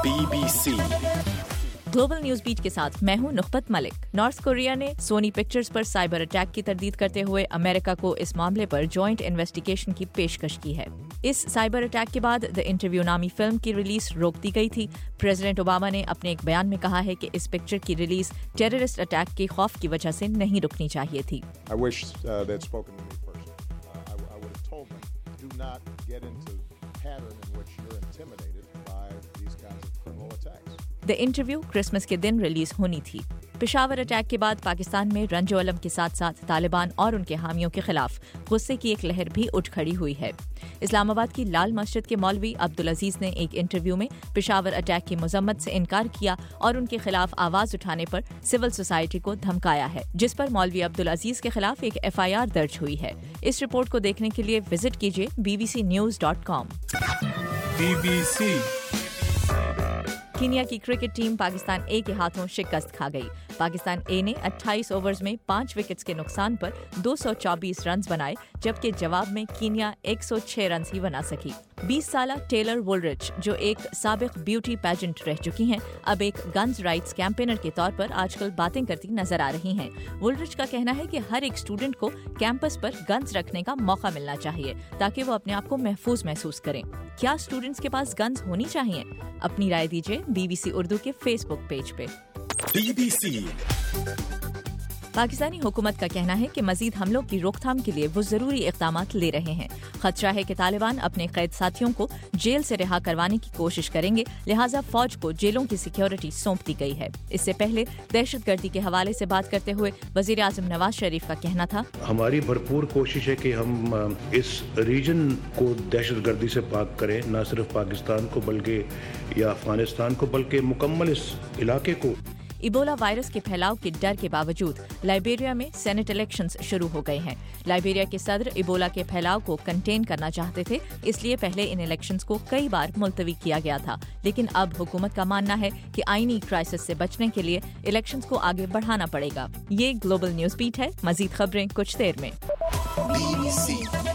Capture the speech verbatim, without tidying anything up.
Be B C global news beat کے ساتھ میں ہوں نخبت ملک۔ نارتھ کوریا نے سونی پکچرز پر سائبر اٹیک کی تردید کرتے ہوئے امریکہ کو اس معاملے پر جوائنٹ انویسٹیگیشن کی پیشکش کی ہے۔ اس سائبر اٹیک کے بعد دی انٹرویو نامی فلم کی ریلیز روک دی گئی تھی۔ پریزیڈنٹ اوباما نے اپنے ایک بیان میں کہا ہے کہ اس پکچر کی ریلیز ٹیررسٹ اٹیک کے خوف کی وجہ سے نہیں رکنی چاہیے تھی۔ I wish uh, they'd spoken to me personally. Uh, I, I would have told them, do not get into a pattern in which you're intimidated by these kinds of criminal attacks. The interview Christmas کے دن release ہونی تھی۔ Peshawar attack کے بعد پاکستان میں رنج و علم کے ساتھ ساتھ طالبان اور ان کے حامیوں کے خلاف غصے کی ایک لہر بھی اٹھ کھڑی ہوئی ہے۔ اسلام آباد کی لال مسجد کے مولوی عبدالعزیز نے ایک انٹرویو میں پشاور اٹیک کی مذمت سے انکار کیا اور ان کے خلاف آواز اٹھانے پر سول سوسائٹی کو دھمکایا ہے، جس پر مولوی عبدالعزیز کے خلاف ایک ایف آئی آر درج ہوئی ہے۔ اس رپورٹ کو دیکھنے کے لیے وزٹ کیجیے B B C news dot com. B B C Kenya کی کرکٹ ٹیم پاکستان اے کے ہاتھوں شکست کھا گئی۔ پاکستان اے نے اٹھائیس اوورز میں پانچ وکٹس کے نقصان پر دو سو چوبیس رنز بنائے، جبکہ جواب میں کینیا ایک سو چھ رنز ہی بنا سکی۔ بیس سالہ ٹیلر وولرچ، جو ایک سابق بیوٹی پیجنٹ رہ چکی ہیں، اب ایک گنز رائٹس کیمپینر کے طور پر آج کل باتیں کرتی نظر آ رہی ہیں۔ وولرچ کا کہنا ہے کہ ہر ایک اسٹوڈنٹ کو کیمپس پر گنز رکھنے کا موقع ملنا چاہیے تاکہ وہ اپنے آپ کو محفوظ محسوس کریں۔ کیا اسٹوڈنٹس کے پاس گنز ہونی چاہیے؟ اپنی رائے دیجیے بی بی سی اردو کے فیس بک پیج پہ۔ بی بی سی پاکستانی حکومت کا کہنا ہے کہ مزید حملوں کی روک تھام کے لیے وہ ضروری اقدامات لے رہے ہیں۔ خدشہ ہے کہ طالبان اپنے قید ساتھیوں کو جیل سے رہا کروانے کی کوشش کریں گے، لہٰذا فوج کو جیلوں کی سیکیورٹی سونپ دی گئی ہے۔ اس سے پہلے دہشت گردی کے حوالے سے بات کرتے ہوئے وزیر اعظم نواز شریف کا کہنا تھا، ہماری بھرپور کوشش ہے کہ ہم اس ریجن کو دہشت گردی سے پاک کریں، نہ صرف پاکستان کو بلکہ یا افغانستان کو بلکہ مکمل اس علاقے کو۔ ایبولا وائرس کے پھیلاؤ کے ڈر کے باوجود لائبیریا میں سینٹ الیکشنز شروع ہو گئے ہیں۔ لائبیریا کے صدر ایبولا کے پھیلاؤ کو کنٹین کرنا چاہتے تھے، اس لیے پہلے ان الیکشنز کو کئی بار ملتوی کیا گیا تھا، لیکن اب حکومت کا ماننا ہے کہ آئینی کرائسس سے بچنے کے لیے الیکشنز کو آگے بڑھانا پڑے گا۔ یہ گلوبل نیوز بیٹ ہے، مزید خبریں کچھ دیر میں۔ Be B C